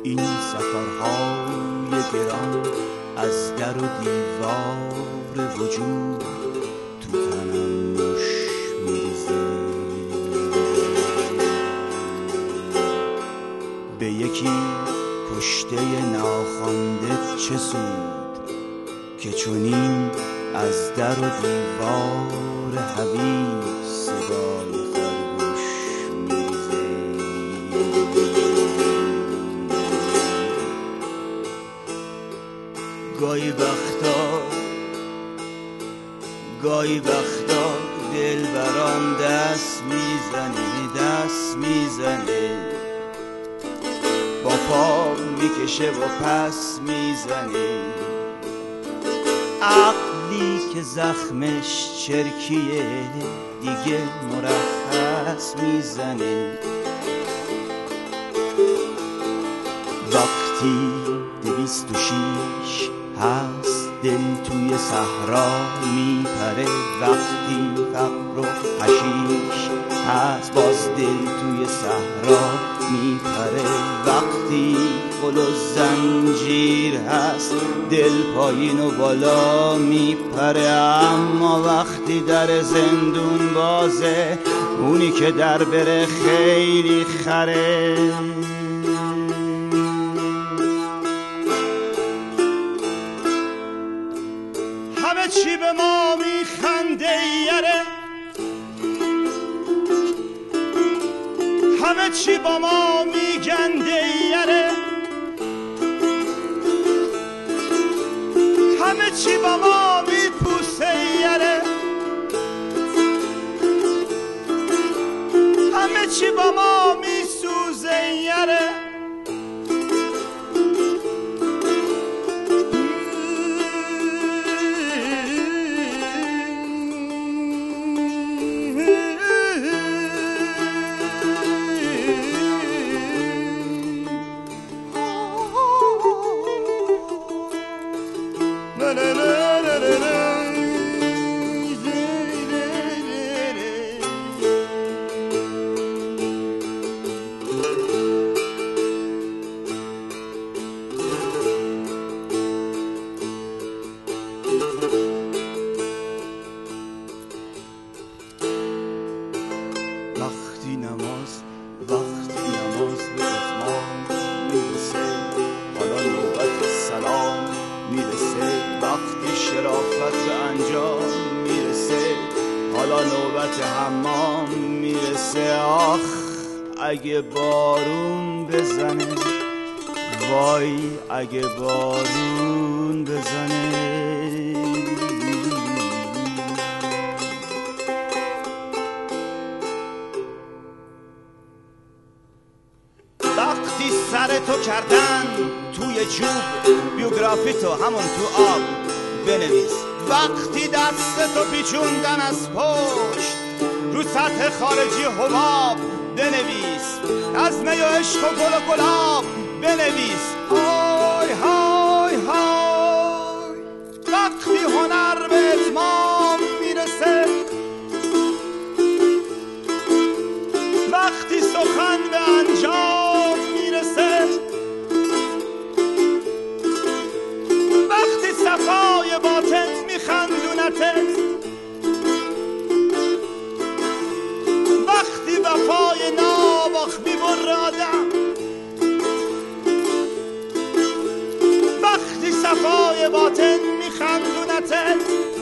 این سفرهای گران از در و دیوار وجود تو تنم مش میریزه. به یکی کشته ناخوانده چه سود که چنین از در و دیوار حبیب صدای خرگوش میریزه. گاهی وقتا دل برام دست میزنه با پا میکشه و پس میزنه. عقلی که زخمش چرکیه دیگه مرخص میزنه. وقتی 206 هست دل توی صحرا میپره، وقتی فقر و حشیش هست باز دل توی صحرا میپره. وقتی قل و زنجیر هست دل پایین و بالا میپره. اما وقتی در زندون بازه اونی که در بره خیلی خره. همه چی به ما میخنده یره، همه چی با ما میگنده یره، همه چی با ما میپوسه یره، همه چی با ما میسوزه یره. وقتی نماز به اتمام میرسه، حالا نوبت سلام میرسه. وقتی شرافت به انجام میرسه، حالا نوبت حمام میرسه. آخ اگه بارون بزنه، وای اگه بارون بزنه. وقتی سر تو کردن توی جوب، بیوگرافی تو همون تو آب بنویس. وقتی دست تو پیچوندن از پشت رو سطح خارجی حباب بنویس. از می و عشق و گل و گلاب بنویس. های های های وقتی هنر به اتمام میرسه، وقتی سخن به انجام میرسه، وقتی صفای باطن میخندونتت، وقتی وفای ناواخ میبره آدم، وقتی صفای باطن میخندونتت،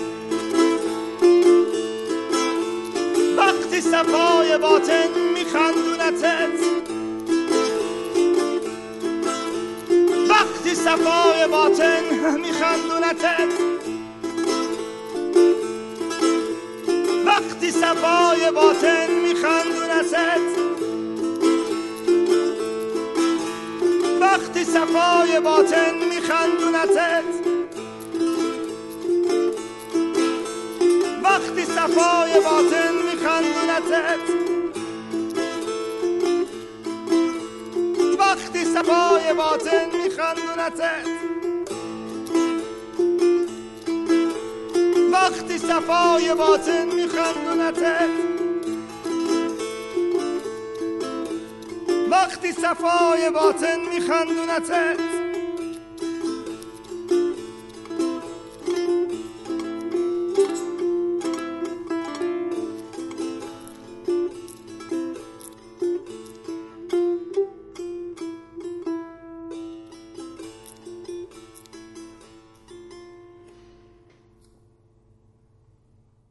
وقتی صفای باطن میخندونتت، وقتی صفای باطن میخندونتت، وقتی صفای باطن میخندونتت، وقتی صفای باطن میخندونتت، وقتی صفای باطن میخندونتت، وقتی صفای باطن میخندونتت، وقتی صفای باطن میخندونتت، وقتی صفای باطن میخندونتت